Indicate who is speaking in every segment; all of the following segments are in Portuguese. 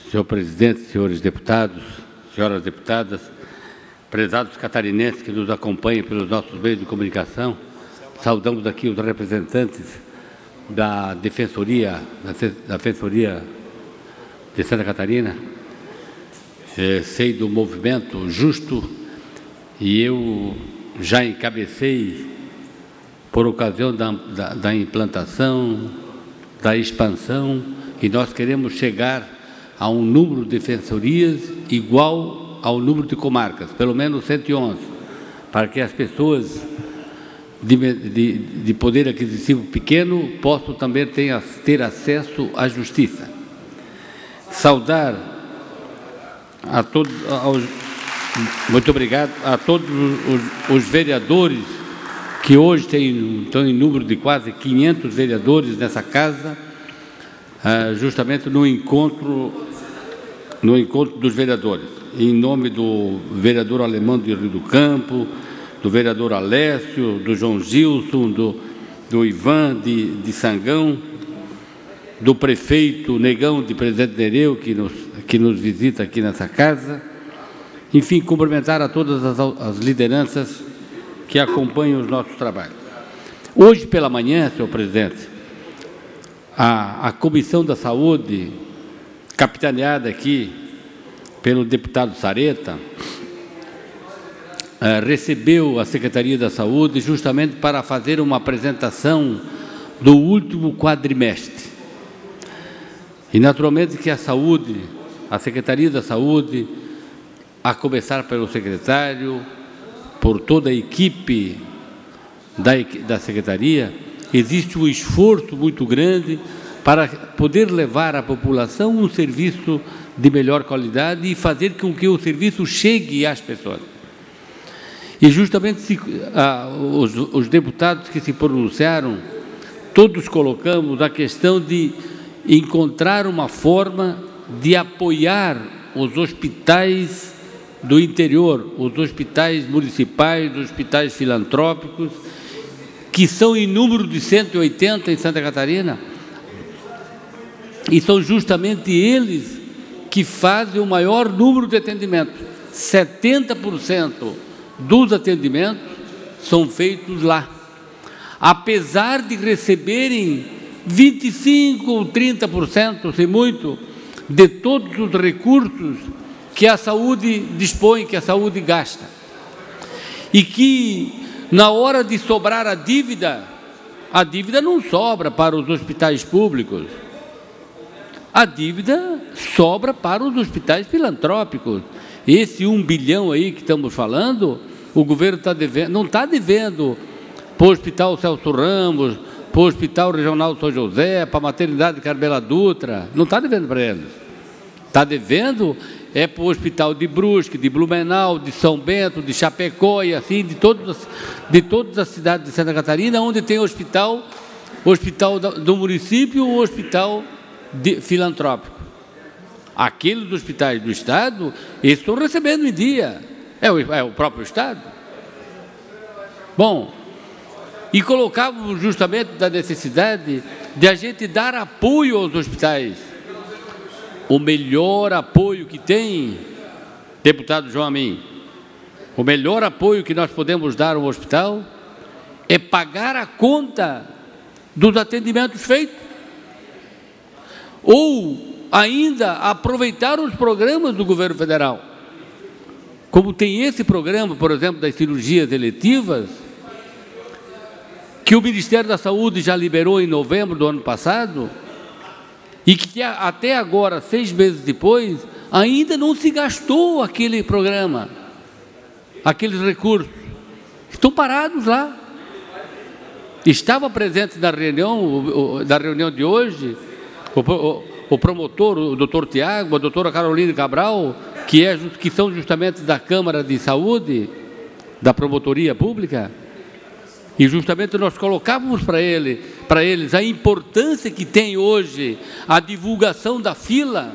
Speaker 1: senhor presidente, senhores deputados, senhoras deputadas, prezados catarinenses que nos acompanham pelos nossos meios de comunicação, saudamos aqui os representantes da Defensoria de Santa Catarina. Sei do movimento justo e eu já encabecei, por ocasião da implantação, da expansão, e nós queremos chegar a um número de defensorias igual ao número de comarcas, pelo menos 111, para que as pessoas de poder aquisitivo pequeno possam também ter acesso à justiça. Saudar a todos, muito obrigado a todos os vereadores que hoje estão em número de quase 500 vereadores nessa casa, justamente no encontro dos vereadores, em nome do vereador Alemão de Rio do Campo, do vereador Alessio, do João Gilson, do Ivan de Sangão, do prefeito Negão de Presidente Nereu, que nos visita aqui nessa casa. Enfim, cumprimentar a todas as lideranças que acompanham os nossos trabalhos. Hoje pela manhã, senhor presidente, a Comissão da Saúde, capitaneada aqui pelo deputado Sareta, recebeu a Secretaria da Saúde justamente para fazer uma apresentação do último quadrimestre. E, naturalmente, que a Secretaria da Saúde, a começar pelo secretário, por toda a equipe da Secretaria, existe um esforço muito grande para poder levar à população um serviço de melhor qualidade e fazer com que o serviço chegue às pessoas. E justamente os deputados que se pronunciaram, todos colocamos a questão de encontrar uma forma de apoiar os hospitais do interior, os hospitais municipais, os hospitais filantrópicos, que são em número de 180 em Santa Catarina, e são justamente eles que fazem o maior número de atendimentos. 70% dos atendimentos são feitos lá, apesar de receberem 25% ou 30%, se muito, de todos os recursos que a saúde dispõe, que a saúde gasta. E que, na hora de sobrar a dívida não sobra para os hospitais públicos, a dívida sobra para os hospitais filantrópicos. Esse 1 bilhão aí que estamos falando, o governo está devendo, não está devendo para o Hospital Celso Ramos, para o Hospital Regional São José, para a Maternidade Carmela Dutra, não está devendo para eles. Está devendo para o Hospital de Brusque, de Blumenau, de São Bento, de Chapecó e assim, de todas as cidades de Santa Catarina, onde tem hospital do município, o hospital filantrópico. Aqueles hospitais do Estado, eles estão recebendo em dia. É o próprio Estado. Bom, e colocávamos justamente da necessidade de a gente dar apoio aos hospitais. O melhor apoio que tem, deputado João Amin, o melhor apoio que nós podemos dar ao hospital é pagar a conta dos atendimentos feitos. Ou ainda aproveitar os programas do governo federal. Como tem esse programa, por exemplo, das cirurgias eletivas, que o Ministério da Saúde já liberou em novembro do ano passado, e que até agora, 6 meses depois, ainda não se gastou aquele programa, aqueles recursos. Estão parados lá. Estava presente na reunião de hoje, o promotor, o doutor Tiago, a doutora Carolina Cabral, que são justamente da Câmara de Saúde, da Promotoria Pública, e justamente nós colocávamos para eles a importância que tem hoje a divulgação da fila,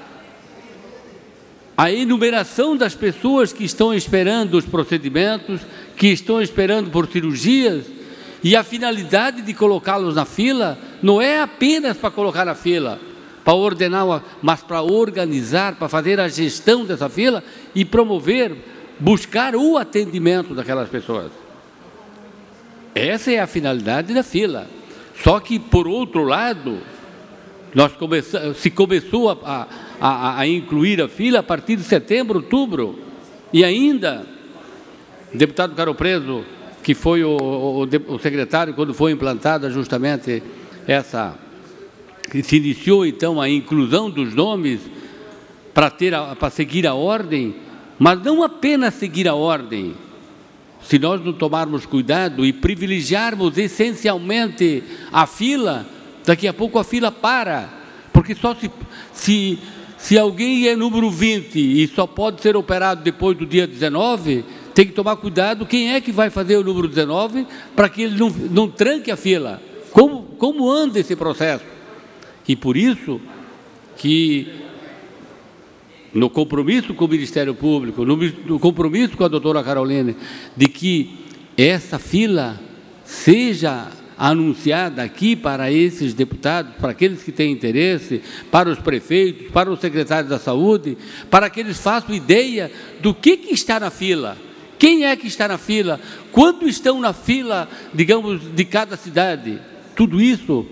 Speaker 1: a enumeração das pessoas que estão esperando os procedimentos, que estão esperando por cirurgias, e a finalidade de colocá-los na fila não é apenas para colocar na fila, para ordenar, mas para organizar, para fazer a gestão dessa fila e promover, buscar o atendimento daquelas pessoas. Essa é a finalidade da fila. Só que, por outro lado, se começou a incluir a fila a partir de setembro, outubro, e ainda, o deputado Caro Preso, que foi o secretário quando foi implantada justamente essa, que se iniciou então a inclusão dos nomes para seguir a ordem, mas não apenas seguir a ordem. Se nós não tomarmos cuidado e privilegiarmos essencialmente a fila, daqui a pouco a fila para, porque só se alguém é número 20 e só pode ser operado depois do dia 19, tem que tomar cuidado quem é que vai fazer o número 19 para que ele não tranque a fila. Como anda esse processo? E por isso que no compromisso com o Ministério Público, no compromisso com a doutora Caroline, de que essa fila seja anunciada aqui para esses deputados, para aqueles que têm interesse, para os prefeitos, para os secretários da saúde, para que eles façam ideia do que está na fila, quem é que está na fila, quanto estão na fila, digamos, de cada cidade. Tudo isso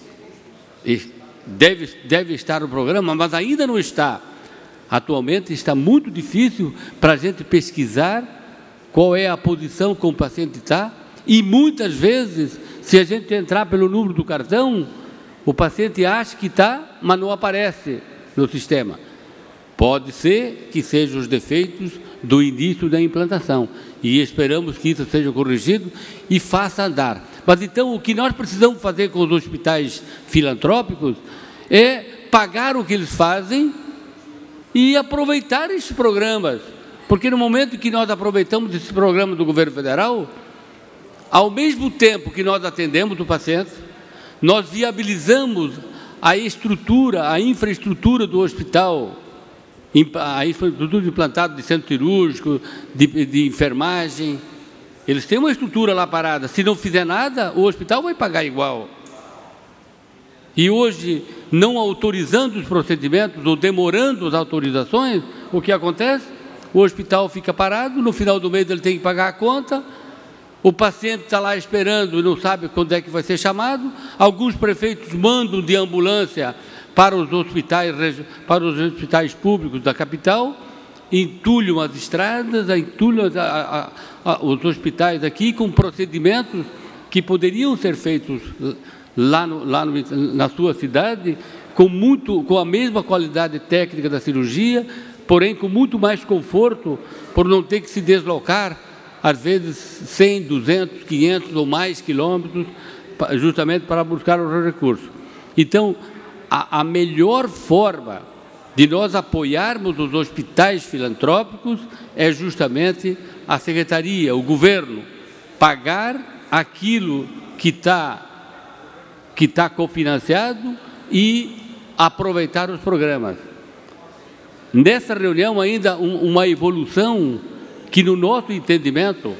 Speaker 1: deve estar no programa, mas ainda não está. Atualmente está muito difícil para a gente pesquisar qual é a posição que o paciente está, e muitas vezes, se a gente entrar pelo número do cartão, o paciente acha que está, mas não aparece no sistema. Pode ser que sejam os defeitos do início da implantação, e esperamos que isso seja corrigido e faça andar. Mas então o que nós precisamos fazer com os hospitais filantrópicos é pagar o que eles fazem e aproveitar esses programas, porque no momento que nós aproveitamos esse programa do governo federal, ao mesmo tempo que nós atendemos o paciente, nós viabilizamos a estrutura, a infraestrutura do hospital, a infraestrutura implantada de centro cirúrgico, de enfermagem. Eles têm uma estrutura lá parada. Se não fizer nada, o hospital vai pagar igual. E hoje, não autorizando os procedimentos ou demorando as autorizações, o que acontece? O hospital fica parado, no final do mês ele tem que pagar a conta, o paciente está lá esperando e não sabe quando é que vai ser chamado, alguns prefeitos mandam de ambulância para os hospitais públicos da capital, entulham as estradas, entulham os hospitais aqui com procedimentos que poderiam ser feitos na sua cidade, com a mesma qualidade técnica da cirurgia, porém com muito mais conforto, por não ter que se deslocar, às vezes 100, 200, 500 ou mais quilômetros, justamente para buscar os recursos. Então, a melhor forma de nós apoiarmos os hospitais filantrópicos é justamente a secretaria, o governo, pagar aquilo que está cofinanciado e aproveitar os programas. Nessa reunião ainda uma evolução que, no nosso entendimento,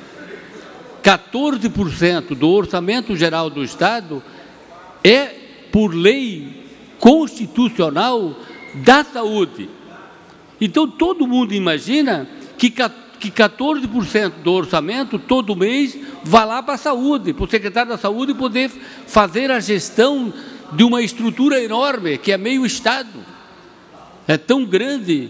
Speaker 1: 14% do orçamento geral do Estado é, por lei constitucional, da saúde. Então, todo mundo imagina que 14% do orçamento, todo mês, vai lá para a saúde, para o secretário da saúde poder fazer a gestão de uma estrutura enorme, que é meio Estado. É tão grande,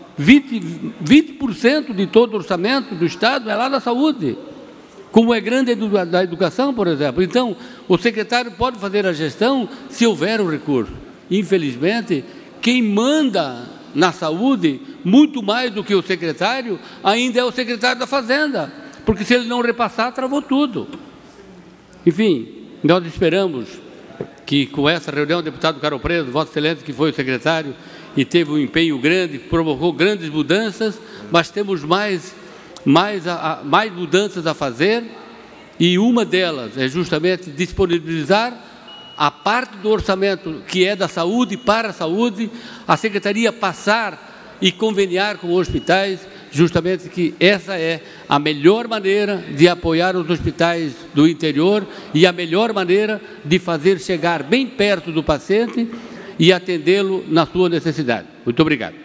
Speaker 1: 20% de todo o orçamento do Estado é lá na saúde, como é grande a da educação, por exemplo. Então, o secretário pode fazer a gestão se houver o recurso. Infelizmente, quem manda na saúde, muito mais do que o secretário, ainda é o secretário da Fazenda, porque se ele não repassar, travou tudo. Enfim, nós esperamos que com essa reunião, o deputado Caro Preso, Vossa Excelência, que foi o secretário, e teve um empenho grande, provocou grandes mudanças, mas temos mais mudanças a fazer, e uma delas é justamente disponibilizar a parte do orçamento que é da saúde para a saúde, a Secretaria passar e conveniar com os hospitais, justamente que essa é a melhor maneira de apoiar os hospitais do interior e a melhor maneira de fazer chegar bem perto do paciente e atendê-lo na sua necessidade. Muito obrigado.